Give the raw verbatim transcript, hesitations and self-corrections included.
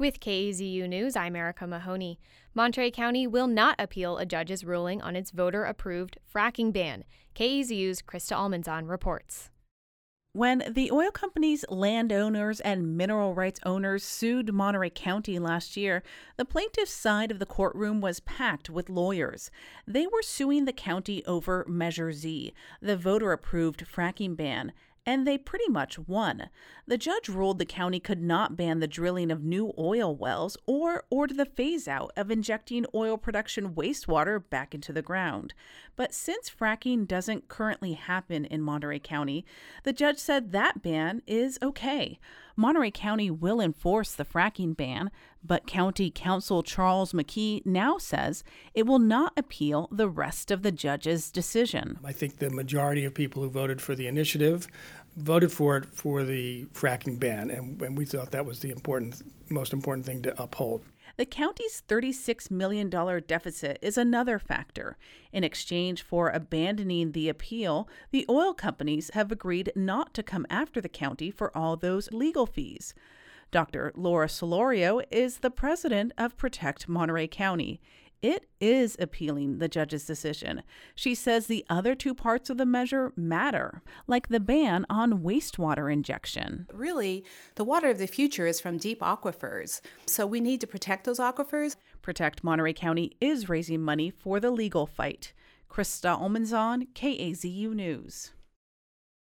With K A Z U News, I'm Erica Mahoney. Monterey County will not appeal a judge's ruling on its voter-approved fracking ban. K A Z U's Krista Almanzon reports. When the oil company's landowners and mineral rights owners sued Monterey County last year, the plaintiff's side of the courtroom was packed with lawyers. They were suing the county over Measure Z, the voter-approved fracking ban, and they pretty much won. The judge ruled the county could not ban the drilling of new oil wells or order the phase-out of injecting oil production wastewater back into the ground. But since fracking doesn't currently happen in Monterey County, the judge said that ban is okay. Monterey County will enforce the fracking ban, but County Counsel Charles McKee now says it will not appeal the rest of the judge's decision. I think the majority of people who voted for the initiative voted for it for the fracking ban, and, and we thought that was the important, most important thing to uphold. The county's thirty-six million dollars deficit is another factor. In exchange for abandoning the appeal, the oil companies have agreed not to come after the county for all those legal fees. Doctor Laura Solorio is the president of Protect Monterey County. It is appealing the judge's decision. She says the other two parts of the measure matter, like the ban on wastewater injection. Really, the water of the future is from deep aquifers, so we need to protect those aquifers. Protect Monterey County is raising money for the legal fight. Krista Almanzon, K A Z U News.